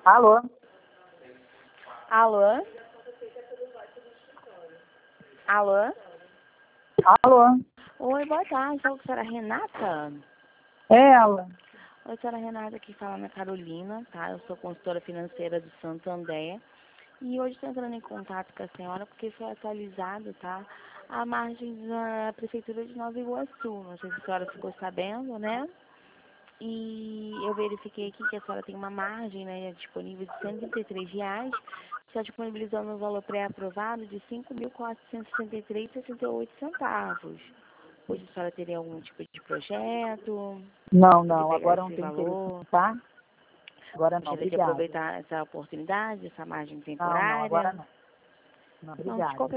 Alô? Alô? Alô? Alô? Oi, boa tarde. Sou a senhora Renata? É ela. Oi, senhora Renata, aqui falando a Carolina, tá? Eu sou consultora financeira do Santander. E hoje estou entrando em contato com a senhora porque foi atualizado, tá? A margem da Prefeitura de Nova Iguaçu. Não sei se a senhora ficou sabendo, né? E eu verifiquei aqui que a senhora tem uma margem, né, disponível de R$ 133, está disponibilizando um valor pré-aprovado de R$ 5.463,68. Hoje a senhora teria algum tipo de projeto de Não, pegar agora não esse tem interesse, valor? tá? Agora não, Gostaria de obrigada. aproveitar essa oportunidade, essa margem Não, agora temporária? não. Não, Não, de obrigada. qualquer